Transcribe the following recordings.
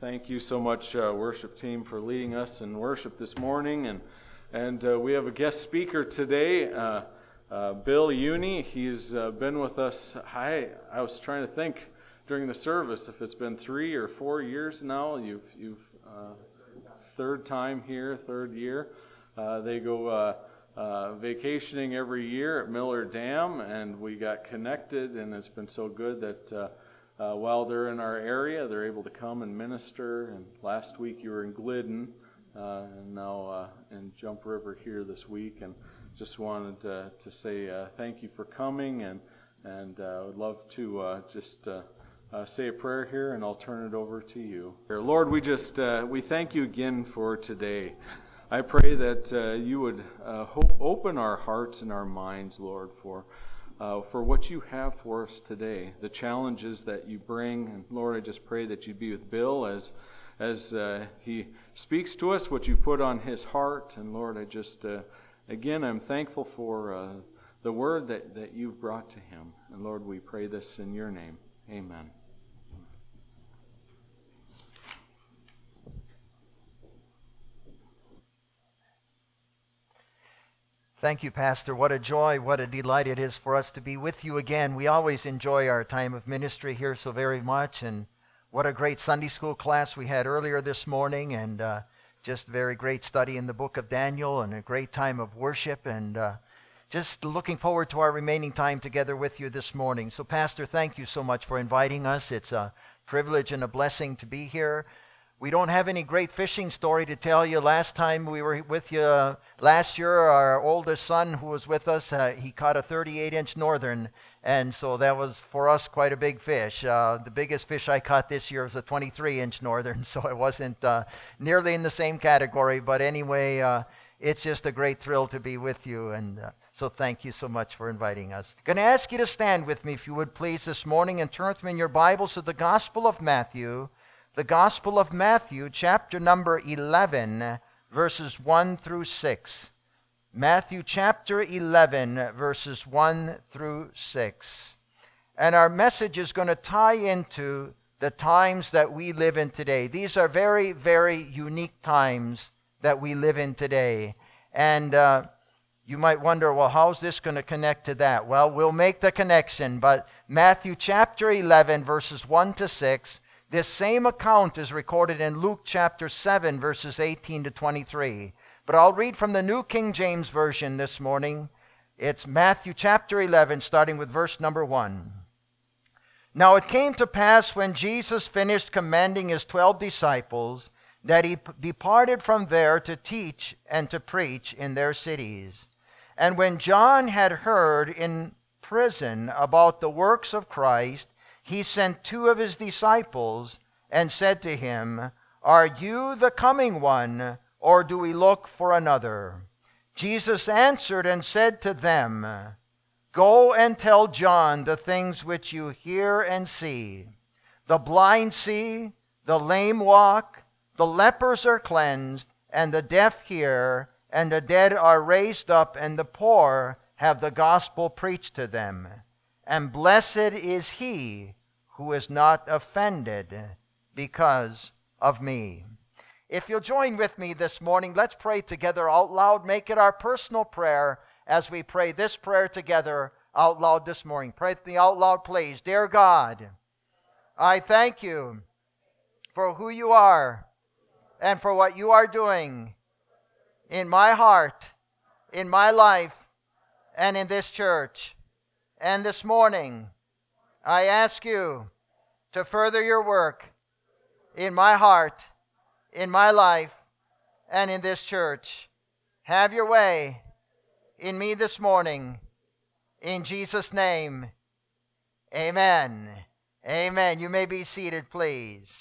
Thank you so much, worship team, for leading us in worship this morning. And we have a guest speaker today, Bill Uni. He's been with us. I was trying to think during the service if it's been 3 or 4 years now. You've third time here, third year. They go vacationing every year at Miller Dam, and we got connected, and it's been so good that while they're in our area, they're able to come and minister. And last week you were in Glidden, and now in Jump River here this week. And just wanted to say thank you for coming, and I would love to just say a prayer here, and I'll turn it over to you. Lord, we thank you again for today. I pray that you would open our hearts and our minds, Lord, for what you have for us today, the challenges that you bring. And Lord, I just pray that you be with Bill as he speaks to us what you put on his heart. And Lord, I just, again, I'm thankful for the word that you've brought to him. And Lord, we pray this in your name. Amen. Thank you, Pastor. What a joy, what a delight it is for us to be with you again. We always enjoy our time of ministry here so very much, and what a great Sunday school class we had earlier this morning, and just very great study in the book of Daniel, and a great time of worship, and just looking forward to our remaining time together with you this morning. So, Pastor, thank you so much for inviting us. It's a privilege and a blessing to be here. We don't have any great fishing story to tell you. Last time we were with you, last year, our oldest son who was with us, he caught a 38-inch northern, and so that was, for us, quite a big fish. The biggest fish I caught this year was a 23-inch northern, so it wasn't nearly in the same category. But anyway, it's just a great thrill to be with you, and so thank you so much for inviting us. I'm going to ask you to stand with me, if you would please, this morning, and turn with me in your Bibles to the Gospel of Matthew. The Gospel of Matthew, chapter number 11, verses 1 through 6. Matthew chapter 11, verses 1 through 6. And our message is going to tie into the times that we live in today. These are very, very unique times that we live in today. And you might wonder, well, how's this going to connect to that? Well, we'll make the connection. But Matthew chapter 11, verses 1 to 6, this same account is recorded in Luke chapter 7, verses 18 to 23. But I'll read from the New King James Version this morning. It's Matthew chapter 11, starting with verse number 1. Now it came to pass when Jesus finished commanding his 12 disciples that he departed from there to teach and to preach in their cities. And when John had heard in prison about the works of Christ, he sent 2 of his disciples and said to him, Are you the coming one, or do we look for another? Jesus answered and said to them, Go and tell John the things which you hear and see. The blind see, the lame walk, the lepers are cleansed, and the deaf hear, and the dead are raised up, and the poor have the gospel preached to them. And blessed is he who is not offended because of me. If you'll join with me this morning, let's pray together out loud. Make it our personal prayer as we pray this prayer together out loud this morning. Pray with me out loud, please. Dear God, I thank you for who you are and for what you are doing in my heart, in my life, and in this church. And this morning, I ask you to further your work in my heart, in my life, and in this church. Have your way in me this morning. In Jesus' name, amen. Amen. You may be seated, please.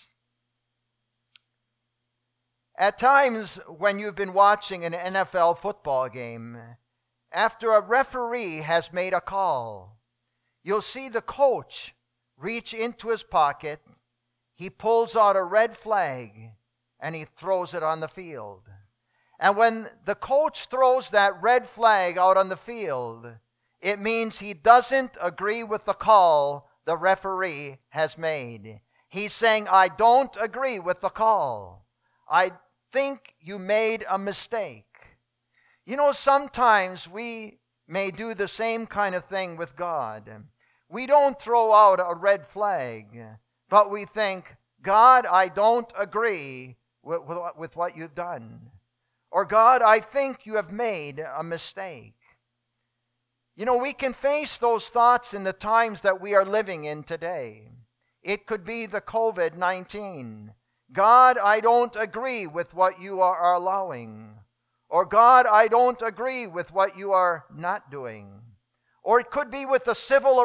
At times when you've been watching an NFL football game, after a referee has made a call, you'll see the coach reach into his pocket. He pulls out a red flag and he throws it on the field. And when the coach throws that red flag out on the field, it means he doesn't agree with the call the referee has made. He's saying, I don't agree with the call. I think you made a mistake. You know, sometimes we may do the same kind of thing with God. We don't throw out a red flag, but we think, God, I don't agree with what you've done. Or, God, I think you have made a mistake. You know, we can face those thoughts in the times that we are living in today. It could be the COVID-19. God, I don't agree with what you are allowing. Or, God, I don't agree with what you are not doing. Or it could be with the civil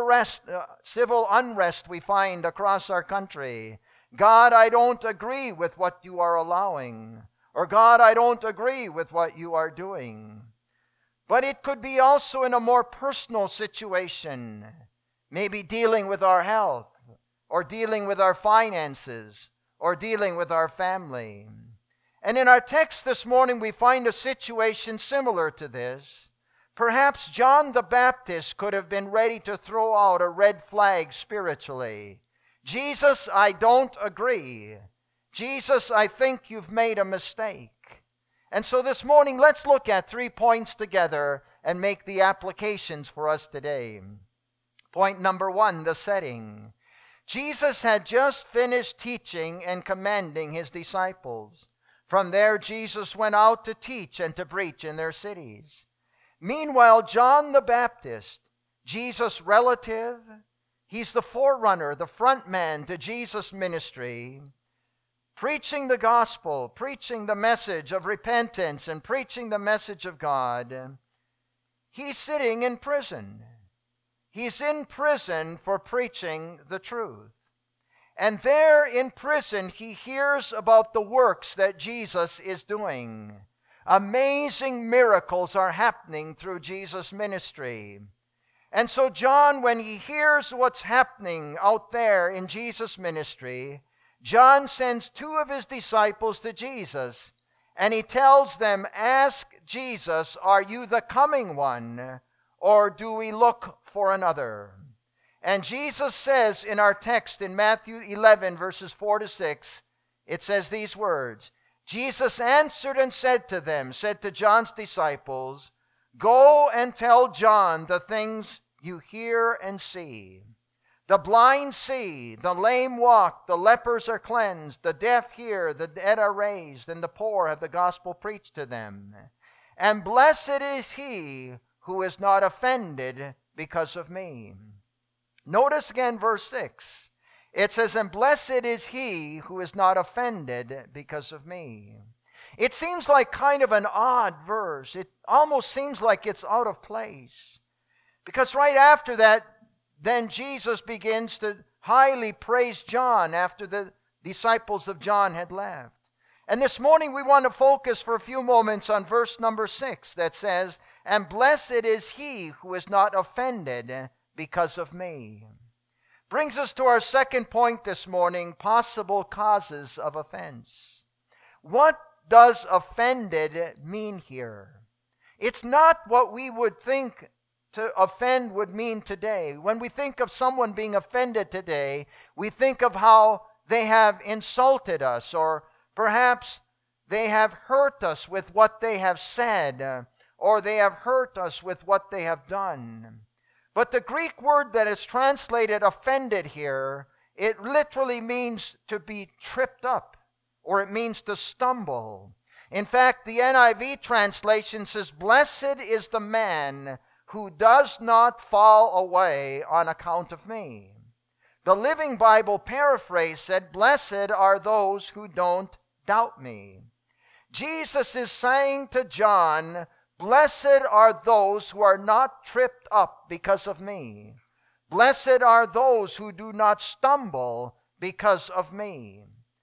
unrest we find across our country. God, I don't agree with what you are allowing. Or, God, I don't agree with what you are doing. But it could be also in a more personal situation, maybe dealing with our health, or dealing with our finances, or dealing with our family. And in our text this morning, we find a situation similar to this. Perhaps John the Baptist could have been ready to throw out a red flag spiritually. Jesus, I don't agree. Jesus, I think you've made a mistake. And so this morning, let's look at 3 points together and make the applications for us today. Point number 1, the setting. Jesus had just finished teaching and commanding his disciples. From there, Jesus went out to teach and to preach in their cities. Meanwhile, John the Baptist, Jesus' relative, he's the forerunner, the front man to Jesus' ministry, preaching the gospel, preaching the message of repentance, and preaching the message of God. He's sitting in prison. He's in prison for preaching the truth. And there in prison, he hears about the works that Jesus is doing. Amazing miracles are happening through Jesus' ministry. And so John, when he hears what's happening out there in Jesus' ministry, John sends 2 of his disciples to Jesus, and he tells them, ask Jesus, are you the coming one, or do we look for another? And Jesus says in our text in Matthew 11, verses 4 to 6, it says these words, Jesus answered and said to John's disciples, go and tell John the things you hear and see. The blind see, the lame walk, the lepers are cleansed, the deaf hear, the dead are raised, and the poor have the gospel preached to them. And blessed is he who is not offended because of me. Notice again verse 6. It says, and blessed is he who is not offended because of me. It seems like kind of an odd verse. It almost seems like it's out of place. Because right after that, then Jesus begins to highly praise John after the disciples of John had left. And this morning we want to focus for a few moments on verse number 6 that says, and blessed is he who is not offended because of me. Brings us to our second point this morning, possible causes of offense. What does offended mean here? It's not what we would think to offend would mean today. When we think of someone being offended today, we think of how they have insulted us, or perhaps they have hurt us with what they have said, or they have hurt us with what they have done. But the Greek word that is translated offended here, it literally means to be tripped up, or it means to stumble. In fact, the NIV translation says, blessed is the man who does not fall away on account of me. The Living Bible paraphrase said, blessed are those who don't doubt me. Jesus is saying to John, blessed are those who are not tripped up because of me. Blessed are those who do not stumble because of me.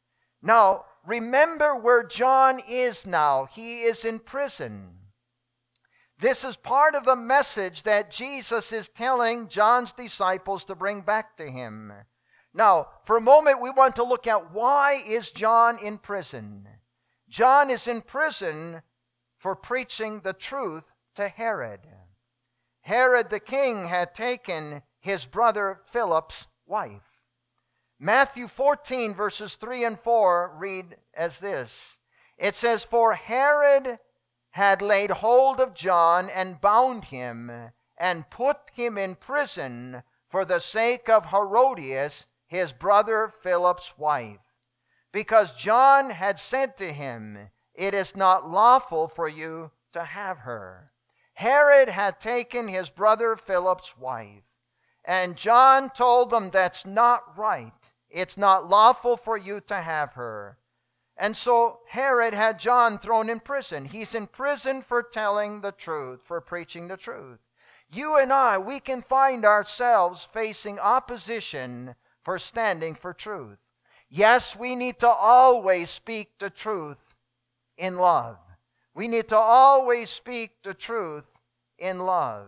Now, remember where John is now. He is in prison. This is part of the message that Jesus is telling John's disciples to bring back to him. Now, for a moment, we want to look at why is John in prison. John is in prison for preaching the truth to Herod. Herod the king had taken his brother Philip's wife. Matthew 14, verses 3 and 4 read as this. It says, "For Herod had laid hold of John and bound him and put him in prison for the sake of Herodias, his brother Philip's wife, because John had said to him, 'It is not lawful for you to have her.' Herod had taken his brother Philip's wife, and John told them, 'That's not right. It's not lawful for you to have her.' And so Herod had John thrown in prison. He's in prison for telling the truth, for preaching the truth. You and I, we can find ourselves facing opposition for standing for truth. Yes, we need to always speak the truth in love. We need to always speak the truth in love.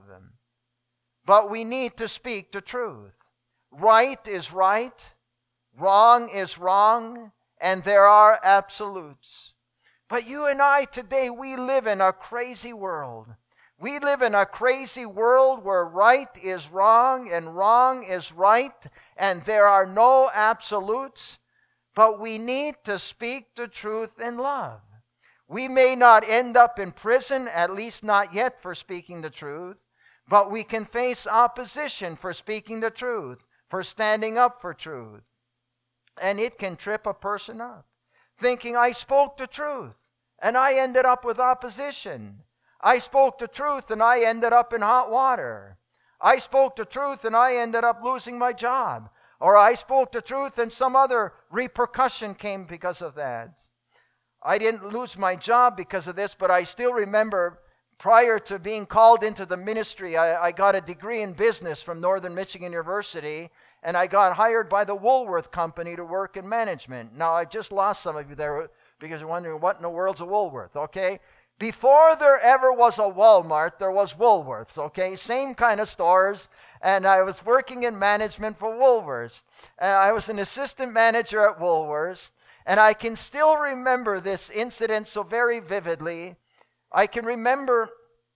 But we need to speak the truth. Right is right, wrong is wrong, and there are absolutes. But you and I today, we live in a crazy world. We live in a crazy world where right is wrong and wrong is right, and there are no absolutes. But we need to speak the truth in love. We may not end up in prison, at least not yet, for speaking the truth, but we can face opposition for speaking the truth, for standing up for truth. And it can trip a person up, thinking, I spoke the truth, and I ended up with opposition. I spoke the truth, and I ended up in hot water. I spoke the truth, and I ended up losing my job. Or I spoke the truth, and some other repercussion came because of that. I didn't lose my job because of this, but I still remember prior to being called into the ministry, I got a degree in business from Northern Michigan University, and I got hired by the Woolworth Company to work in management. Now, I just lost some of you there because you're wondering, what in the world's a Woolworth, okay? Before there ever was a Walmart, there was Woolworths, okay? Same kind of stores, and I was working in management for Woolworths. I was an assistant manager at Woolworths, and I can still remember this incident so very vividly. I can remember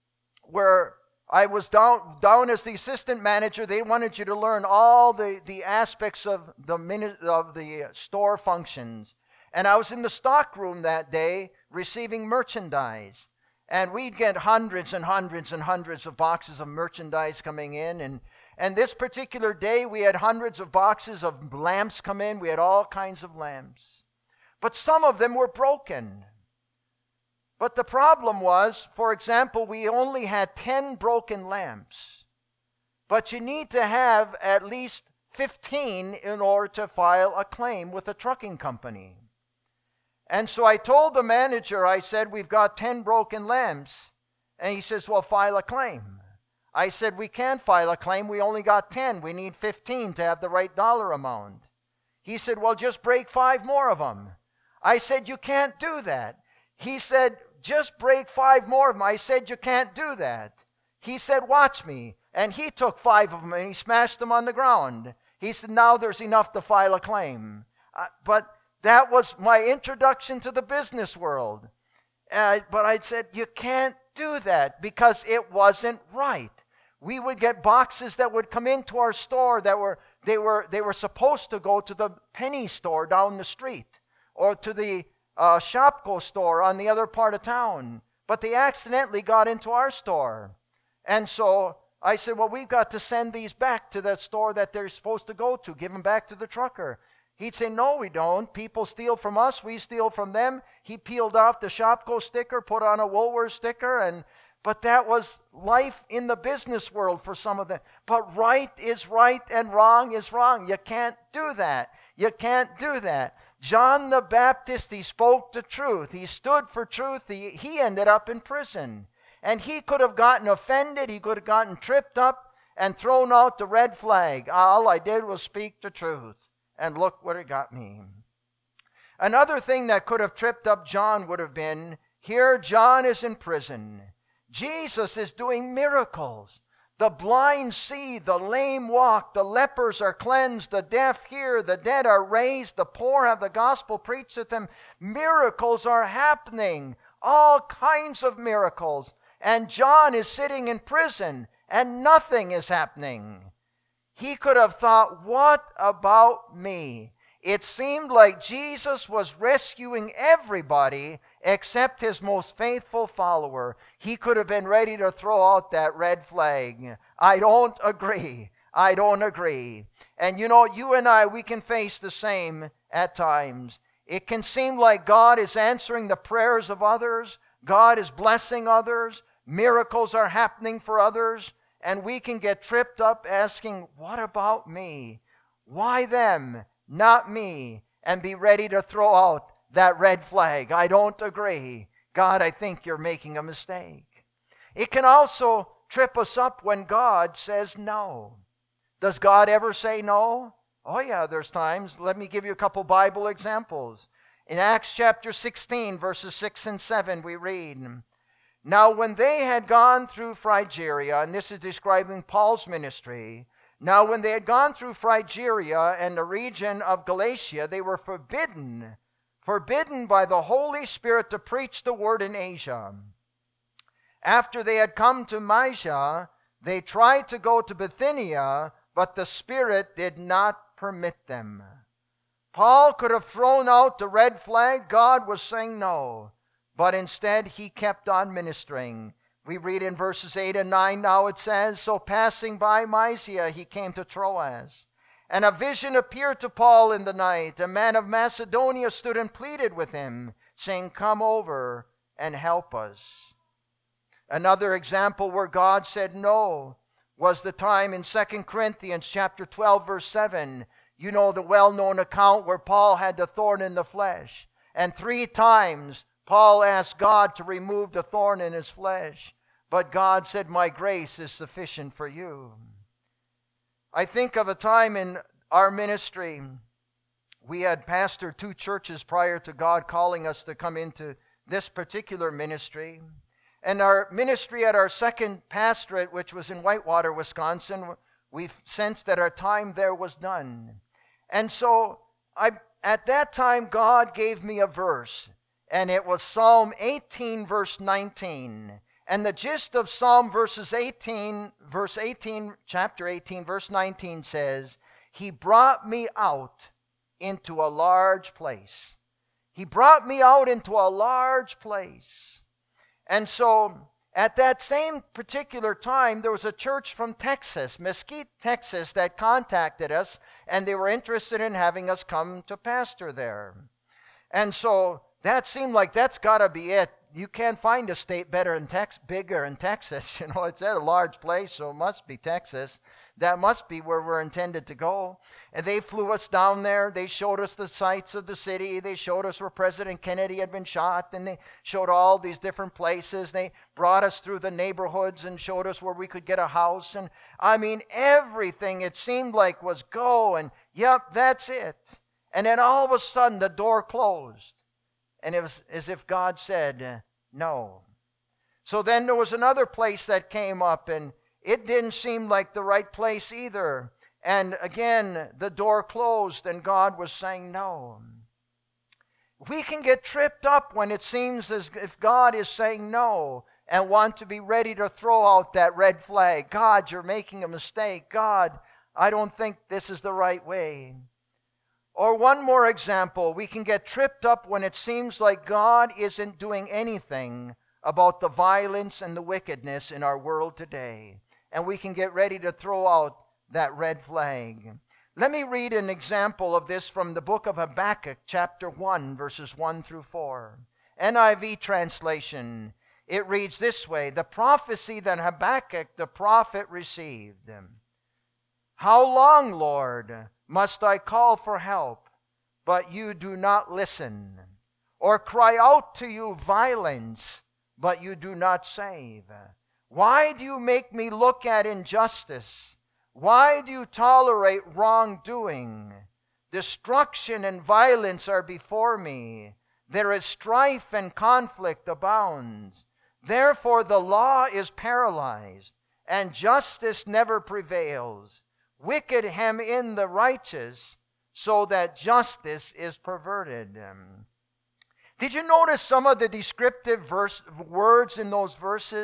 where I was down as the assistant manager. They wanted you to learn all the aspects of the store functions. And I was in the stock room that day receiving merchandise. And we'd get hundreds and hundreds and hundreds of boxes of merchandise coming in. And this particular day, we had hundreds of boxes of lamps come in. We had all kinds of lamps. But some of them were broken. But the problem was, for example, we only had 10 broken lamps. But you need to have at least 15 in order to file a claim with a trucking company. And so I told the manager, I said, we've got 10 broken lamps. And he says, well, file a claim. I said, we can't file a claim. We only got 10. We need 15 to have the right dollar amount. He said, well, just break 5 more of them. I said, you can't do that. He said, just break 5 more of them. I said, you can't do that. He said, watch me. And he took 5 of them and he smashed them on the ground. He said, now there's enough to file a claim. But that was my introduction to the business world. But I said, you can't do that because it wasn't right. We would get boxes that would come into our store that they were supposed to go to the penny store down the street or to the Shopko store on the other part of town. But they accidentally got into our store. And so I said, well, we've got to send these back to that store that they're supposed to go to, give them back to the trucker. He'd say, no, we don't. People steal from us. We steal from them. He peeled off the Shopko sticker, put on a Woolworth sticker, but that was life in the business world for some of them. But right is right and wrong is wrong. You can't do that. You can't do that. John the Baptist, he spoke the truth. He stood for truth. He ended up in prison. And he could have gotten offended. He could have gotten tripped up and thrown out the red flag. All I did was speak the truth. And look what it got me. Another thing that could have tripped up John would have been, here John is in prison. Jesus is doing miracles. The blind see, the lame walk, the lepers are cleansed, the deaf hear, the dead are raised, the poor have the gospel preached to them. Miracles are happening, all kinds of miracles. And John is sitting in prison and nothing is happening. He could have thought, what about me? It seemed like Jesus was rescuing everybody except his most faithful follower. He could have been ready to throw out that red flag. I don't agree. I don't agree. And you know, you and I, we can face the same at times. It can seem like God is answering the prayers of others. God is blessing others. Miracles are happening for others. And we can get tripped up asking, what about me? Why them? Not me. And be ready to throw out that red flag. I don't agree. God, I think you're making a mistake. It can also trip us up when God says no. Does God ever say no? Oh yeah, there's times. Let me give you a couple Bible examples. In Acts chapter 16, verses 6 and 7, we read, now when they had gone through Phrygia, and this is describing Paul's ministry, now when they had gone through Phrygia and the region of Galatia, they were forbidden by the Holy Spirit to preach the word in Asia. After they had come to Mysia, they tried to go to Bithynia, but the Spirit did not permit them. Paul could have thrown out the red flag. God was saying no. But instead, he kept on ministering. We read in verses 8 and 9, now it says, so passing by Mysia, he came to Troas. And a vision appeared to Paul in the night. A man of Macedonia stood and pleaded with him, saying, come over and help us. Another example where God said no was the time in 2 Corinthians chapter 12, verse 7. You know the well-known account where Paul had the thorn in the flesh. And 3 times Paul asked God to remove the thorn in his flesh. But God said, my grace is sufficient for you. I think of a time in our ministry, we had pastored 2 churches prior to God calling us to come into this particular ministry. And our ministry at our second pastorate, which was in Whitewater, Wisconsin, we sensed that our time there was done. And so at that time, God gave me a verse, and it was Psalm 18, verse 19. And the gist of Psalm chapter 18, verse 19 says, he brought me out into a large place. He brought me out into a large place. And so, at that same particular time, there was a church from Texas, Mesquite, Texas, that contacted us, and they were interested in having us come to pastor there. And so, that seemed like that's got to be it. You can't find a state bigger in Texas. You know, it's at a large place, so it must be Texas. That must be where we're intended to go. And they flew us down there. They showed us the sights of the city. They showed us where President Kennedy had been shot. And they showed all these different places. They brought us through the neighborhoods and showed us where we could get a house. And I mean, everything it seemed like was go. And yep, that's it. And then all of a sudden the door closed. And it was as if God said, no. So then there was another place that came up, and it didn't seem like the right place either. And again, the door closed, and God was saying no. We can get tripped up when it seems as if God is saying no and want to be ready to throw out that red flag. God, you're making a mistake. God, I don't think this is the right way. Or one more example, we can get tripped up when it seems like God isn't doing anything about the violence and the wickedness in our world today. And we can get ready to throw out that red flag. Let me read an example of this from the book of Habakkuk, chapter 1, verses 1 through 4. NIV translation, it reads this way, the prophecy that Habakkuk the prophet received. How long, Lord, must I call for help, but you do not listen? Or cry out to you violence, but you do not save? Why do you make me look at injustice? Why do you tolerate wrongdoing? Destruction and violence are before me. There is strife and conflict abounds. Therefore the law is paralyzed, and justice never prevails. Wicked hem in the righteous, so that justice is perverted. Did you notice some of the descriptive words in those verses?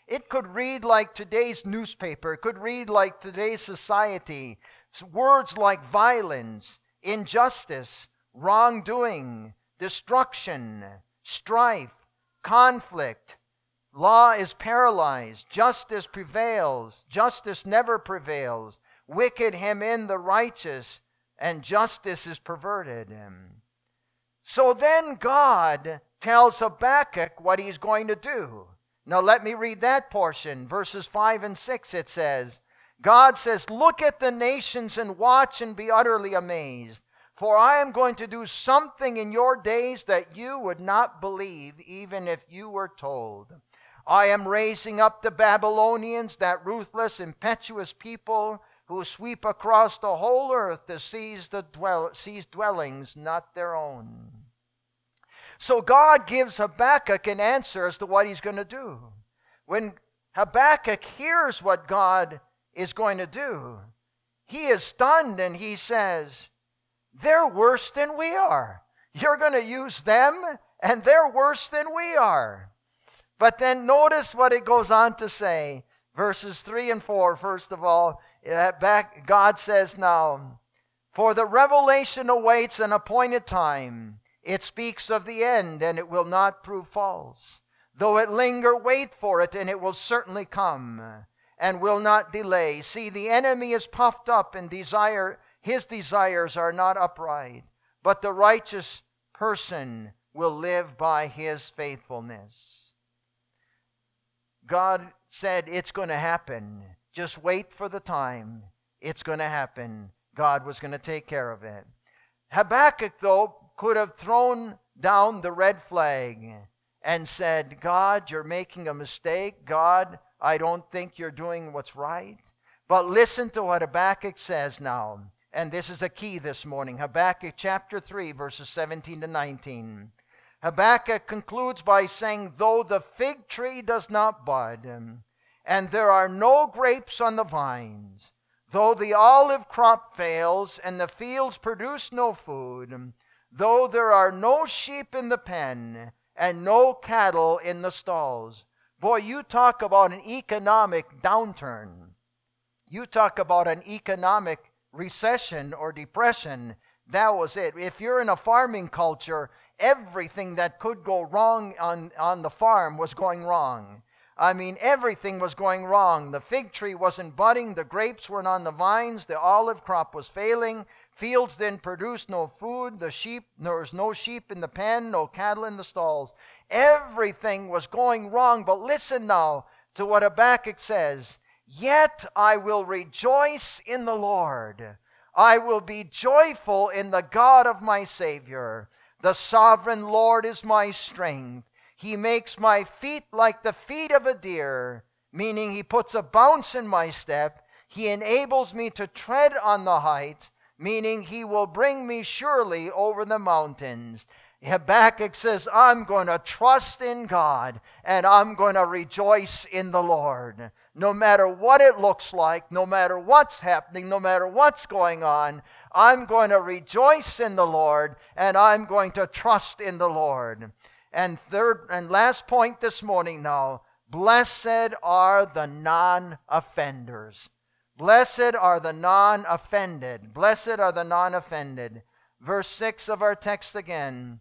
It could read like today's newspaper. It could read like today's society. Words like violence, injustice, wrongdoing, destruction, strife, conflict. Law is paralyzed. Justice prevails. Justice never prevails. Wicked hem in the righteous, and justice is perverted. So then God tells Habakkuk what he's going to do. Now let me read that portion. Verses 5 and 6 it says, God says, look at the nations and watch and be utterly amazed. For I am going to do something in your days that you would not believe, even if you were told. I am raising up the Babylonians, that ruthless, impetuous people who sweep across the whole earth to seize dwellings not their own. So God gives Habakkuk an answer as to what he's going to do. When Habakkuk hears what God is going to do, he is stunned and he says, they're worse than we are. You're going to use them and they're worse than we are. But then notice what it goes on to say. Verses 3 and 4, first of all, God says now, for the revelation awaits an appointed time. It speaks of the end, and it will not prove false. Though it linger, wait for it, and it will certainly come, and will not delay. See, the enemy is puffed up, and his desires are not upright, but the righteous person will live by his faithfulness. God said it's going to happen. Just wait for the time. It's going to happen. God was going to take care of it. Habakkuk, though, could have thrown down the red flag and said, God, you're making a mistake. God, I don't think you're doing what's right. But listen to what Habakkuk says now. And this is a key this morning. Habakkuk chapter 3, verses 17 to 19. Habakkuk concludes by saying, though the fig tree does not bud, and there are no grapes on the vines, though the olive crop fails, and the fields produce no food, though there are no sheep in the pen, and no cattle in the stalls. Boy, you talk about an economic downturn. You talk about an economic recession or depression. That was it. If you're in a farming culture, everything that could go wrong on the farm was going wrong. I mean, everything was going wrong. The fig tree wasn't budding. The grapes weren't on the vines. The olive crop was failing. Fields didn't produce no food. There was no sheep in the pen, no cattle in the stalls. Everything was going wrong. But listen now to what Habakkuk says. Yet I will rejoice in the Lord. I will be joyful in the God of my Savior. The sovereign Lord is my strength. He makes my feet like the feet of a deer, meaning he puts a bounce in my step. He enables me to tread on the heights, meaning he will bring me surely over the mountains. Habakkuk says, I'm going to trust in God, and I'm going to rejoice in the Lord. No matter what it looks like, no matter what's happening, no matter what's going on, I'm going to rejoice in the Lord, and I'm going to trust in the Lord. And third and last point this morning now, blessed are the non-offenders. Blessed are the non-offended. Blessed are the non-offended. Verse 6 of our text again.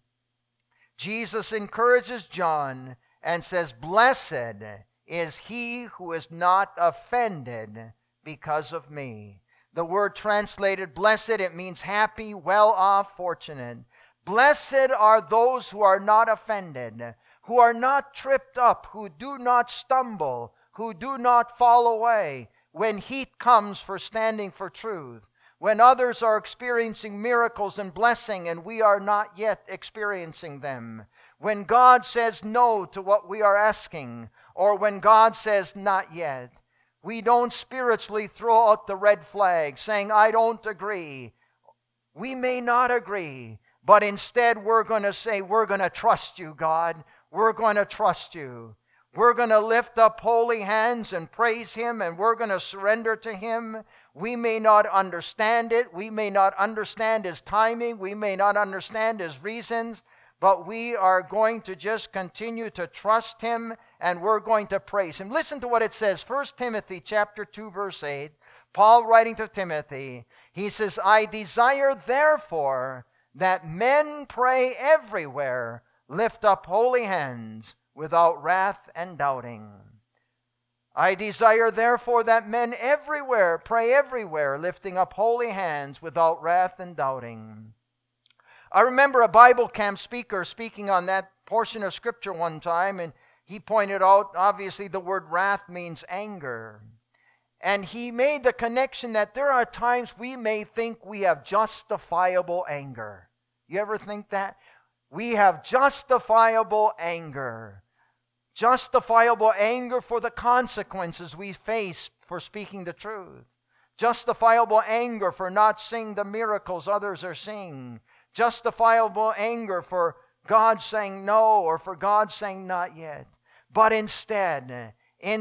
Jesus encourages John and says, blessed is he who is not offended because of me. The word translated blessed, it means happy, well off, fortunate. Blessed are those who are not offended, who are not tripped up, who do not stumble, who do not fall away when heat comes for standing for truth, when others are experiencing miracles and blessing and we are not yet experiencing them, when God says no to what we are asking, or when God says not yet. We don't spiritually throw out the red flag saying, I don't agree. We may not agree, but instead we're going to say, we're going to trust you, God. We're going to trust you. We're going to lift up holy hands and praise him, and we're going to surrender to him. We may not understand it. We may not understand his timing. We may not understand his reasons, but we are going to just continue to trust him and we're going to praise Him. Listen to what it says, 1 Timothy chapter 2, verse 8. Paul writing to Timothy, he says, I desire therefore that men pray everywhere, lift up holy hands without wrath and doubting. I desire therefore that men everywhere pray everywhere, lifting up holy hands without wrath and doubting. I remember a Bible camp speaker speaking on that portion of Scripture one time, and he pointed out, obviously, the word wrath means anger. And he made the connection that there are times we may think we have justifiable anger. You ever think that? We have justifiable anger. Justifiable anger for the consequences we face for speaking the truth. Justifiable anger for not seeing the miracles others are seeing. Justifiable anger for God saying no or for God saying not yet. But instead,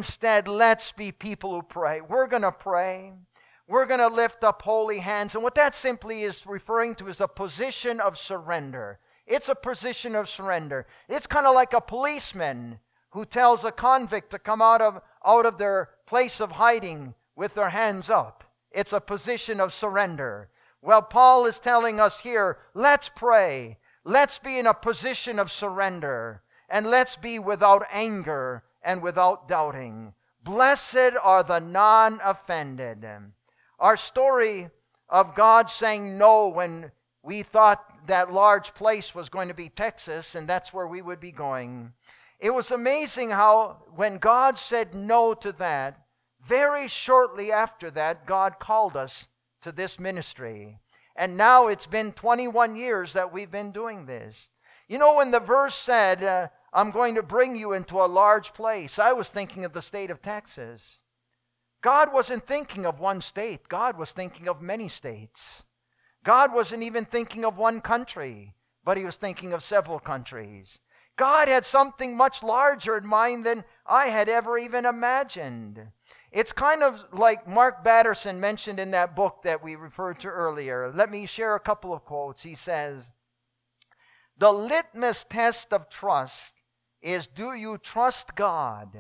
let's be people who pray. We're going to pray. We're going to lift up holy hands. And what that simply is referring to is a position of surrender. It's a position of surrender. It's kind of like a policeman who tells a convict to come out of their place of hiding with their hands up. It's a position of surrender. Well, Paul is telling us here, let's pray. Let's be in a position of surrender. And let's be without anger and without doubting. Blessed are the non-offended. Our story of God saying no when we thought that large place was going to be Texas, and that's where we would be going. It was amazing how when God said no to that, very shortly after that, God called us to this ministry. And now it's been 21 years that we've been doing this. You know, when the verse said, I'm going to bring you into a large place, I was thinking of the state of Texas. God wasn't thinking of one state. God was thinking of many states. God wasn't even thinking of one country, but He was thinking of several countries. God had something much larger in mind than I had ever even imagined. It's kind of like Mark Batterson mentioned in that book that we referred to earlier. Let me share a couple of quotes. He says, the litmus test of trust is, do you trust God?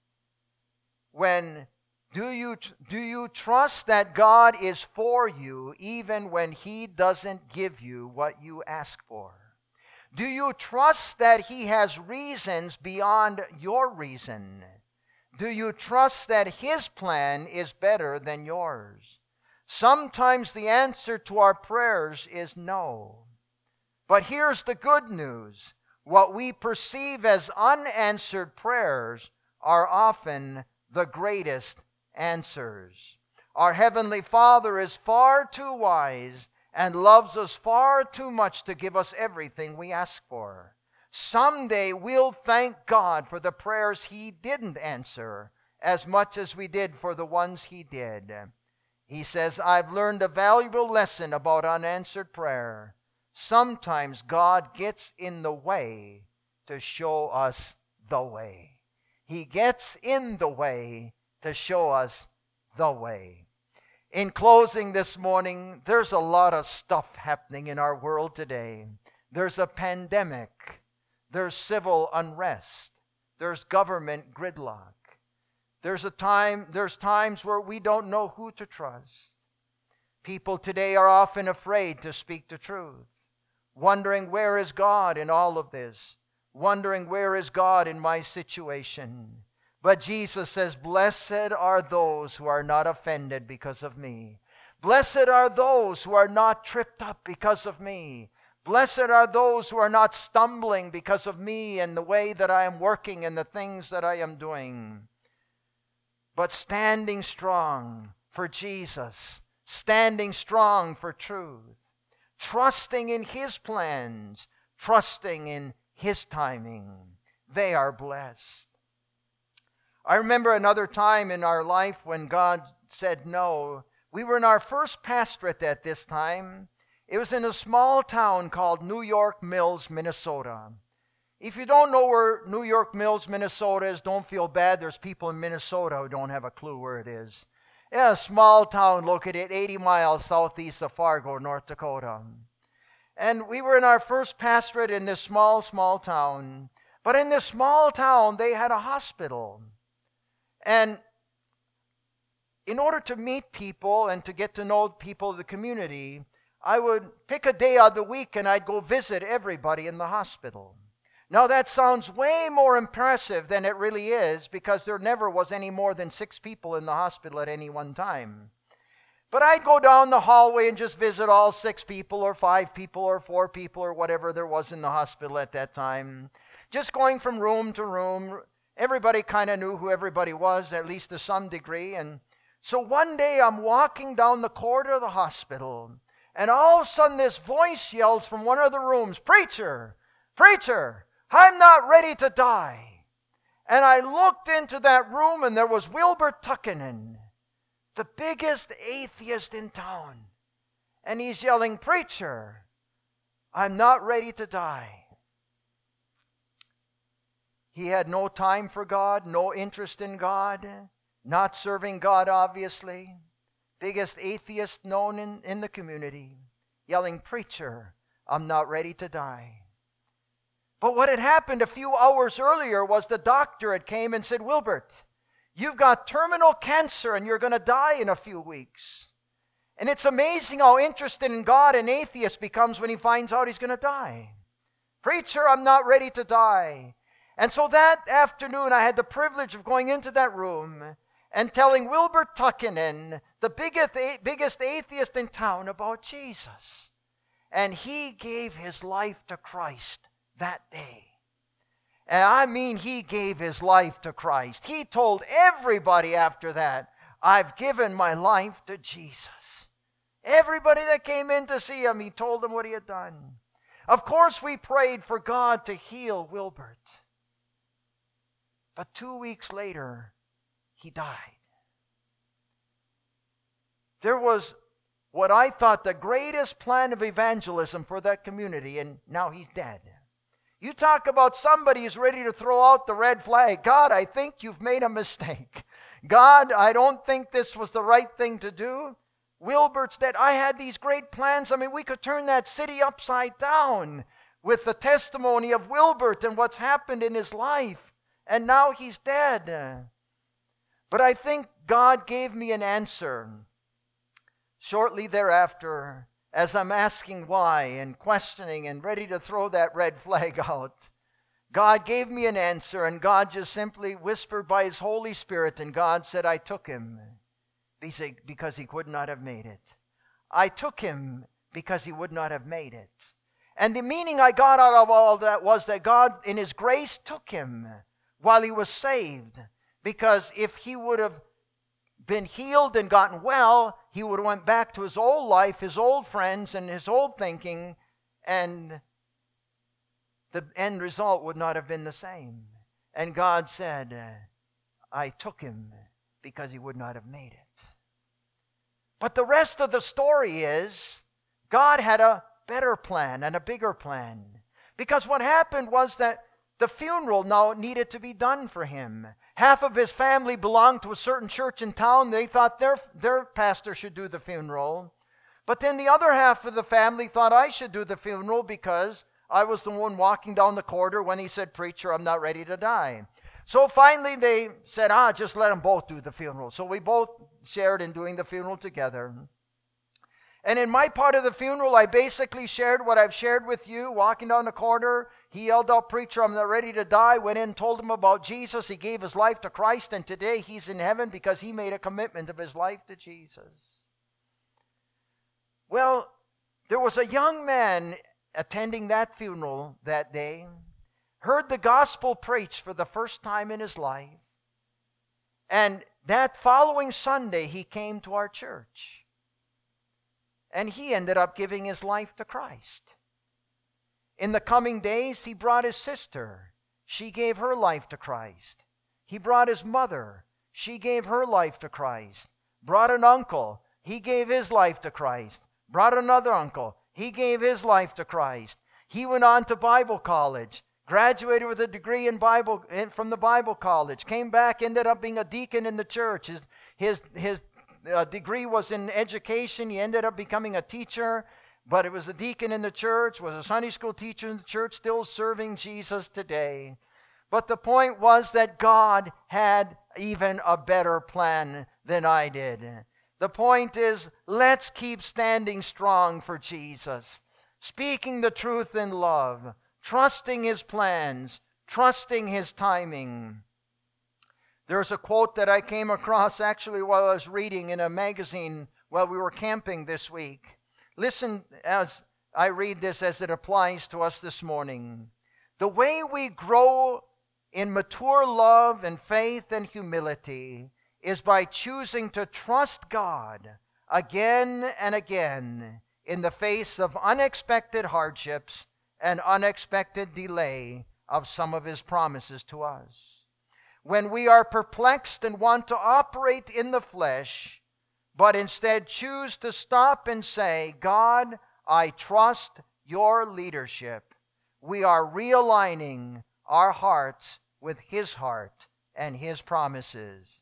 Do you trust that God is for you even when He doesn't give you what you ask for? Do you trust that He has reasons beyond your reason? Do you trust that His plan is better than yours? Sometimes the answer to our prayers is no. But here's the good news. What we perceive as unanswered prayers are often the greatest answers. Our Heavenly Father is far too wise and loves us far too much to give us everything we ask for. Someday we'll thank God for the prayers He didn't answer as much as we did for the ones He did. He says, I've learned a valuable lesson about unanswered prayer. Sometimes God gets in the way to show us the way. He gets in the way to show us the way. In closing this morning, there's a lot of stuff happening in our world today. There's a pandemic. There's civil unrest. There's government gridlock. There's times where we don't know who to trust. People today are often afraid to speak the truth, wondering where is God in all of this, wondering where is God in my situation. But Jesus says, blessed are those who are not offended because of me. Blessed are those who are not tripped up because of me. Blessed are those who are not stumbling because of me and the way that I am working and the things that I am doing. But standing strong for Jesus, standing strong for truth, trusting in His plans, trusting in His timing. They are blessed. I remember another time in our life when God said no. We were in our first pastorate at this time. It was in a small town called New York Mills, Minnesota. If you don't know where New York Mills, Minnesota is, don't feel bad. There's people in Minnesota who don't have a clue where it is. Yeah, a small town located 80 miles southeast of Fargo, North Dakota. And we were in our first pastorate in this small town. But in this small town, they had a hospital. And in order to meet people and to get to know people of the community, I would pick a day out of the week and I'd go visit everybody in the hospital. Now that sounds way more impressive than it really is, because there never was any more than 6 people in the hospital at any one time. But I'd go down the hallway and just visit all 6 people or 5 people or 4 people or whatever there was in the hospital at that time. Just going from room to room. Everybody kind of knew who everybody was, at least to some degree. And so one day I'm walking down the corridor of the hospital, and all of a sudden this voice yells from one of the rooms, "Preacher, preacher, I'm not ready to die." And I looked into that room, and there was Wilbur Tuckinen, the biggest atheist in town. And he's yelling, "Preacher, I'm not ready to die." He had no time for God, no interest in God, not serving God, obviously. Biggest atheist known in the community, yelling, "Preacher, I'm not ready to die." But what had happened a few hours earlier was the doctor had came and said, "Wilbert, you've got terminal cancer and you're going to die in a few weeks." And it's amazing how interested in God an atheist becomes when he finds out he's going to die. "Preacher, I'm not ready to die." And so that afternoon I had the privilege of going into that room and telling Wilbur Tuckinen, the biggest atheist in town, about Jesus. And he gave his life to Christ that day. And I mean, he gave his life to Christ. He told everybody after that, "I've given my life to Jesus." Everybody that came in to see him, he told them what he had done. Of course, we prayed for God to heal Wilbert. But 2 weeks later, he died. There was what I thought the greatest plan of evangelism for that community, and now he's dead. You talk about somebody who's ready to throw out the red flag. "God, I think you've made a mistake. God, I don't think this was the right thing to do." Wilbert's dead. I had these great plans. I mean, we could turn that city upside down with the testimony of Wilbert and what's happened in his life. And now he's dead. But I think God gave me an answer shortly thereafter, as I'm asking why and questioning and ready to throw that red flag out. God gave me an answer, and God just simply whispered by His Holy Spirit, and God said, "I took him because he could not have made it. I took him because he would not have made it." And the meaning I got out of all that was that God, in His grace, took him while he was saved. Because if he would have been healed and gotten well, he would have went back to his old life, his old friends, and his old thinking, and the end result would not have been the same. And God said, "I took him because he would not have made it." But the rest of the story is, God had a better plan and a bigger plan. Because what happened was that the funeral now needed to be done for him. Half of his family belonged to a certain church in town. They thought their pastor should do the funeral. But then the other half of the family thought I should do the funeral because I was the one walking down the corridor when he said, "Preacher, I'm not ready to die." So finally they said, just let them both do the funeral. So we both shared in doing the funeral together. And in my part of the funeral, I basically shared what I've shared with you, walking down the corridor. He yelled out, "Preacher, I'm not ready to die." Went in, told him about Jesus. He gave his life to Christ, and today he's in heaven because he made a commitment of his life to Jesus. Well, there was a young man attending that funeral that day, heard the gospel preached for the first time in his life, and that following Sunday he came to our church. And he ended up giving his life to Christ. In the coming days, he brought his sister. She gave her life to Christ. He brought his mother. She gave her life to Christ. Brought an uncle. He gave his life to Christ. Brought another uncle. He gave his life to Christ. He went on to Bible college. Graduated with a degree in Bible from the Bible college. Came back, ended up being a deacon in the church. His degree was in education. He ended up becoming a teacher, but it was a deacon in the church, was a Sunday school teacher in the church, still serving Jesus today. But the point was that God had even a better plan than I did. The point is, let's keep standing strong for Jesus, speaking the truth in love, trusting His plans, trusting His timing. There's a quote that I came across actually while I was reading in a magazine while we were camping this week. Listen as I read this as it applies to us this morning. The way we grow in mature love and faith and humility is by choosing to trust God again and again in the face of unexpected hardships and unexpected delay of some of His promises to us. When we are perplexed and want to operate in the flesh, but instead choose to stop and say, God, I trust your leadership, we are realigning our hearts with His heart and His promises.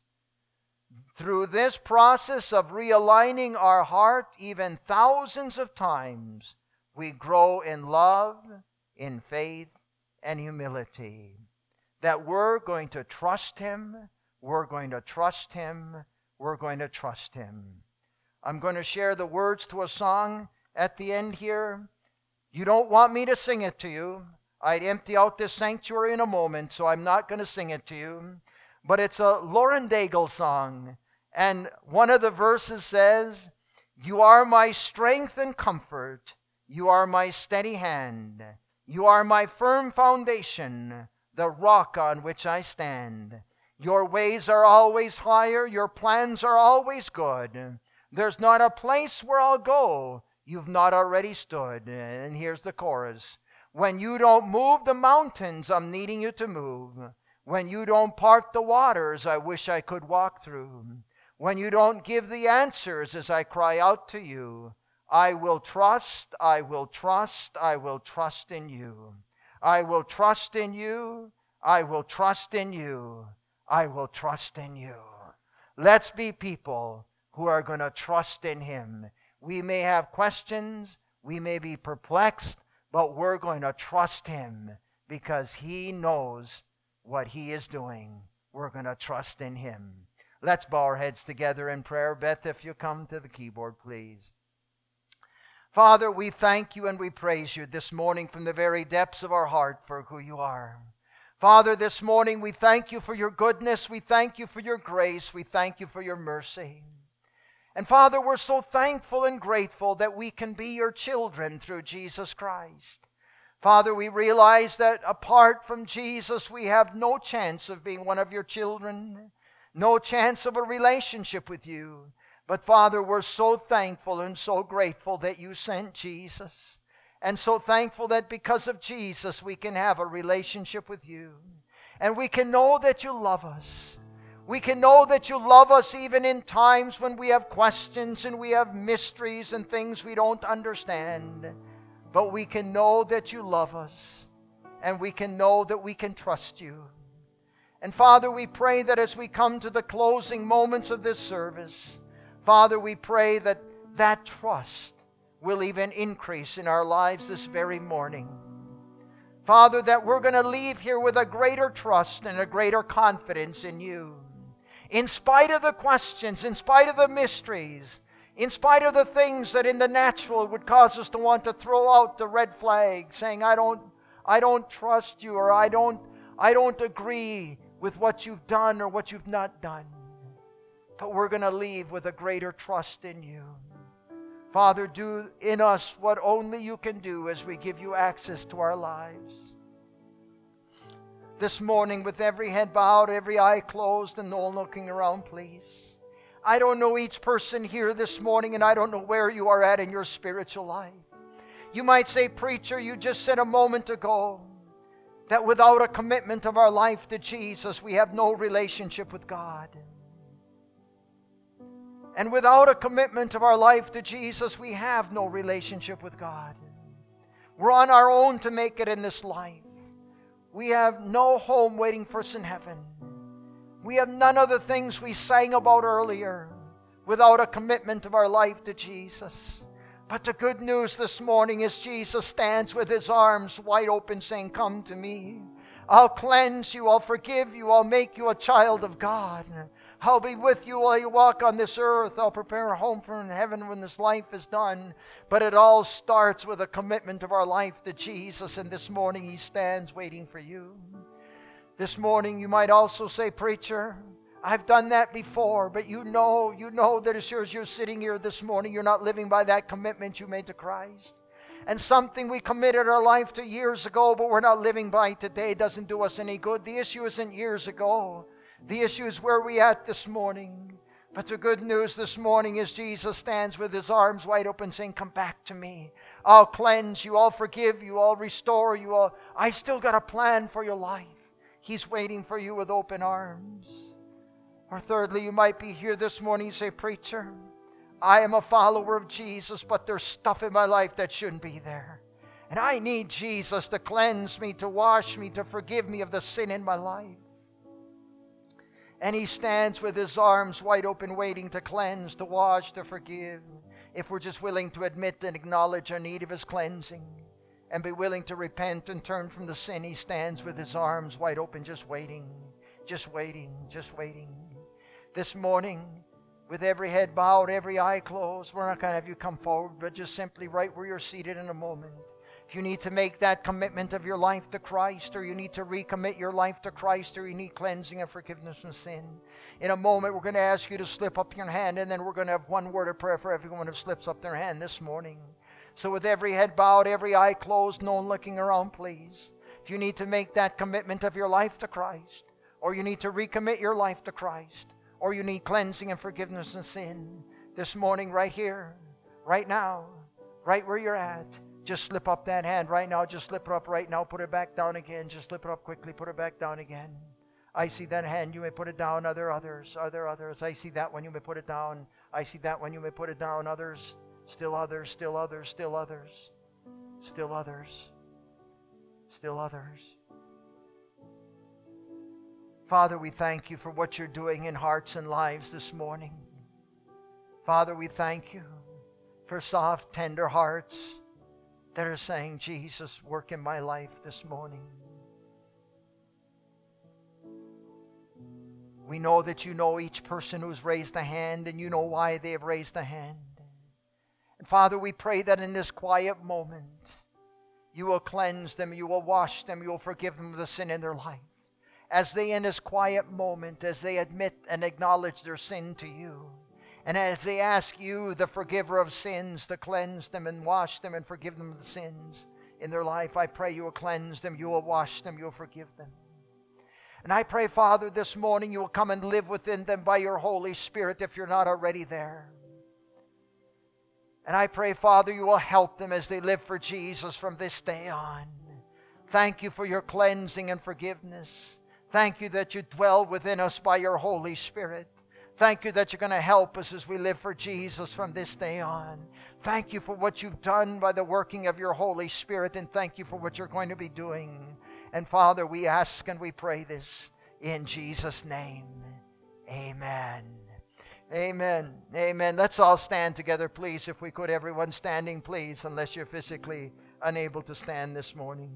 Through this process of realigning our heart, even thousands of times, we grow in love, in faith, and humility. That we're going to trust Him, we're going to trust Him, we're going to trust Him. I'm going to share the words to a song at the end here. You don't want me to sing it to you. I'd empty out this sanctuary in a moment, so I'm not going to sing it to you. But it's a Lauren Daigle song. And one of the verses says, you are my strength and comfort. You are my steady hand. You are my firm foundation, the rock on which I stand. Your ways are always higher. Your plans are always good. There's not a place where I'll go you've not already stood. And here's the chorus. When you don't move the mountains, I'm needing you to move. When you don't part the waters, I wish I could walk through. When you don't give the answers as I cry out to you, I will trust, I will trust, I will trust in you. I will trust in you, I will trust in you, I will trust in you. Let's be people who are going to trust in Him. We may have questions, we may be perplexed, but we're going to trust Him because He knows what He is doing. We're going to trust in Him. Let's bow our heads together in prayer. Beth, if you come to the keyboard, please. Father, we thank you and we praise you this morning from the very depths of our heart for who you are. Father, this morning we thank you for your goodness. We thank you for your grace. We thank you for your mercy. And Father, we're so thankful and grateful that we can be your children through Jesus Christ. Father, we realize that apart from Jesus, we have no chance of being one of your children, no chance of a relationship with you. But Father, we're so thankful and so grateful that you sent Jesus. And so thankful that because of Jesus, we can have a relationship with you. And we can know that you love us. We can know that you love us even in times when we have questions and we have mysteries and things we don't understand. But we can know that you love us. And we can know that we can trust you. And Father, we pray that as we come to the closing moments of this service, Father, we pray that that trust will even increase in our lives this very morning. Father, that we're going to leave here with a greater trust and a greater confidence in you. In spite of the questions, in spite of the mysteries, in spite of the things that in the natural would cause us to want to throw out the red flag, saying, I don't trust you, or I don't agree with what you've done or what you've not done. But we're going to leave with a greater trust in you. Father, do in us what only you can do as we give you access to our lives. This morning, with every head bowed, every eye closed, and no one looking around, please. I don't know each person here this morning, and I don't know where you are at in your spiritual life. You might say, preacher, you just said a moment ago that without a commitment of our life to Jesus, we have no relationship with God. And without a commitment of our life to Jesus, we have no relationship with God. We're on our own to make it in this life. We have no home waiting for us in heaven. We have none of the things we sang about earlier without a commitment of our life to Jesus. But the good news this morning is Jesus stands with his arms wide open saying, come to me. I'll cleanse you. I'll forgive you. I'll make you a child of God. I'll be with you while you walk on this earth. I'll prepare a home for in heaven when this life is done. But it all starts with a commitment of our life to Jesus. And this morning He stands waiting for you. This morning you might also say, preacher, I've done that before, but you know that as sure as you're sitting here this morning, you're not living by that commitment you made to Christ. And something we committed our life to years ago, but we're not living by today, doesn't do us any good. The issue isn't years ago. The issue is where we at this morning. But the good news this morning is Jesus stands with His arms wide open saying, come back to me. I'll cleanse you. I'll forgive you. I'll restore you. I still got a plan for your life. He's waiting for you with open arms. Or thirdly, you might be here this morning and say, preacher, I am a follower of Jesus, but there's stuff in my life that shouldn't be there. And I need Jesus to cleanse me, to wash me, to forgive me of the sin in my life. And He stands with His arms wide open, waiting to cleanse, to wash, to forgive. If we're just willing to admit and acknowledge our need of His cleansing and be willing to repent and turn from the sin, He stands with His arms wide open, just waiting, just waiting, just waiting. This morning, with every head bowed, every eye closed, we're not going to have you come forward, but just simply right where you're seated in a moment. If you need to make that commitment of your life to Christ, or you need to recommit your life to Christ, or you need cleansing and forgiveness from sin, in a moment we're going to ask you to slip up your hand, and then we're going to have one word of prayer for everyone who slips up their hand this morning. So with every head bowed, every eye closed, no one looking around, please. If you need to make that commitment of your life to Christ, or you need to recommit your life to Christ, or you need cleansing and forgiveness of sin, this morning right here, right now, right where you're at, just slip up that hand right now. Just slip it up right now. Put it back down again. Just slip it up quickly. Put it back down again. I see that hand. You may put it down. Are there others? Are there others? I see that one. You may put it down. I see that one. You may put it down. Others. Still others. Still others. Still others. Still others. Still others. Father, we thank you for what you're doing in hearts and lives this morning. Father, we thank you for soft, tender hearts that are saying, Jesus, work in my life this morning. We know that you know each person who's raised a hand, and you know why they have raised a hand. And Father, we pray that in this quiet moment, you will cleanse them, you will wash them, you will forgive them of the sin in their life. As they, in this quiet moment, as they admit and acknowledge their sin to you, and as they ask you, the forgiver of sins, to cleanse them and wash them and forgive them of the sins in their life, I pray you will cleanse them, you will wash them, you will forgive them. And I pray, Father, this morning you will come and live within them by your Holy Spirit if you're not already there. And I pray, Father, you will help them as they live for Jesus from this day on. Thank you for your cleansing and forgiveness. Thank you that you dwell within us by your Holy Spirit. Thank you that you're going to help us as we live for Jesus from this day on. Thank you for what you've done by the working of your Holy Spirit, and thank you for what you're going to be doing. And Father, we ask and we pray this in Jesus' name. Amen. Amen. Amen. Let's all stand together, please. If we could, everyone standing, please, unless you're physically unable to stand this morning.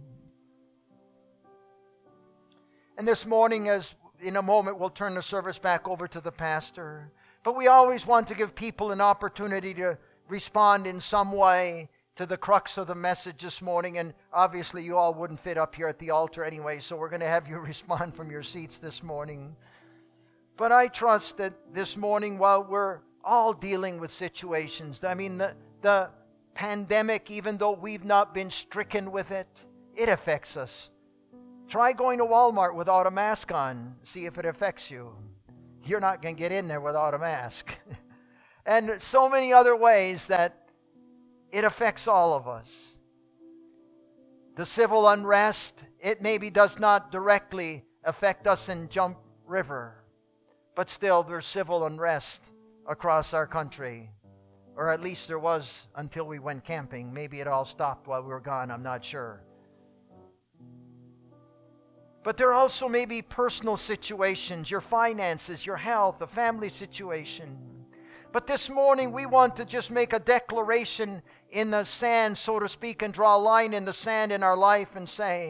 And this morning, as in a moment, we'll turn the service back over to the pastor. But we always want to give people an opportunity to respond in some way to the crux of the message this morning. And obviously, you all wouldn't fit up here at the altar anyway, so we're going to have you respond from your seats this morning. But I trust that this morning, while we're all dealing with situations, I mean, the pandemic, even though we've not been stricken with it, it affects us. Try going to Walmart without a mask on. See if it affects you. You're not going to get in there without a mask. And so many other ways that it affects all of us. The civil unrest, it maybe does not directly affect us in Jump River. But still, there's civil unrest across our country. Or at least there was until we went camping. Maybe it all stopped while we were gone. I'm not sure. But there also may be personal situations, your finances, your health, a family situation. But this morning we want to just make a declaration in the sand, so to speak, and draw a line in the sand in our life and say,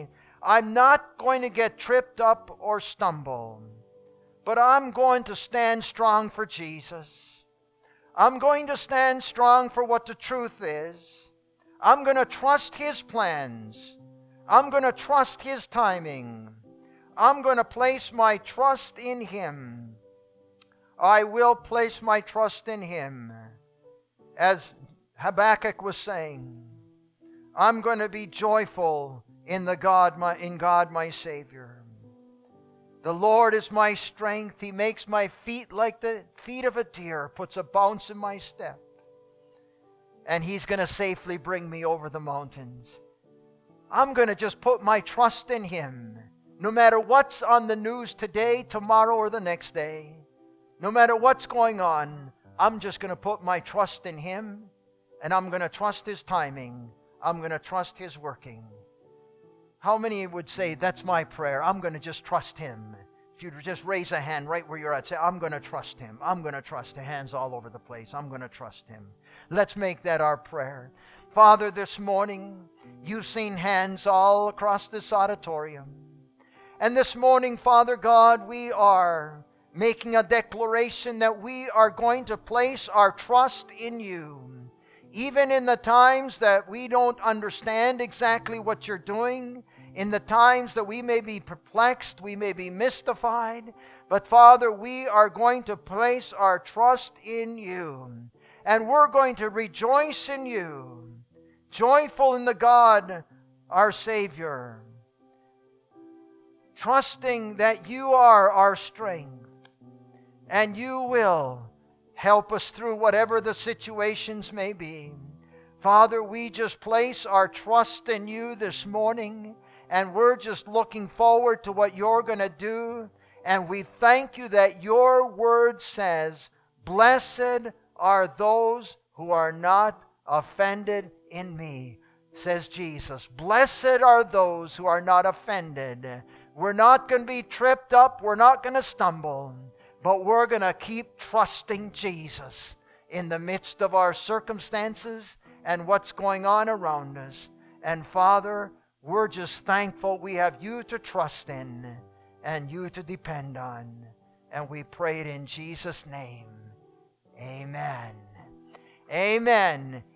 I'm not going to get tripped up or stumble, but I'm going to stand strong for Jesus. I'm going to stand strong for what the truth is. I'm going to trust His plans. I'm going to trust His timing. I'm going to place my trust in Him. I will place my trust in Him. As Habakkuk was saying, I'm going to be joyful in God my Savior. The Lord is my strength. He makes my feet like the feet of a deer, puts a bounce in my step. And He's going to safely bring me over the mountains. I'm going to just put my trust in Him. No matter what's on the news today, tomorrow, or the next day, no matter what's going on, I'm just going to put my trust in Him, and I'm going to trust His timing. I'm going to trust His working. How many would say, that's my prayer? I'm going to just trust Him. If you'd just raise a hand right where you're at, say, I'm going to trust Him. I'm going to trust Him. Hands all over the place. I'm going to trust Him. Let's make that our prayer. Father, this morning, you've seen hands all across this auditorium. And this morning, Father God, we are making a declaration that we are going to place our trust in you. Even in the times that we don't understand exactly what you're doing, in the times that we may be perplexed, we may be mystified, but Father, we are going to place our trust in you. And we're going to rejoice in you, joyful in the God, our Savior, trusting that you are our strength, and you will help us through whatever the situations may be. Father, we just place our trust in you this morning, and we're just looking forward to what you're going to do. And we thank you that your word says, blessed are those who are not offended in me, says Jesus. Blessed are those who are not offended. We're not going to be tripped up. We're not going to stumble. But we're going to keep trusting Jesus in the midst of our circumstances and what's going on around us. And Father, we're just thankful we have you to trust in and you to depend on. And we pray it in Jesus' name. Amen. Amen.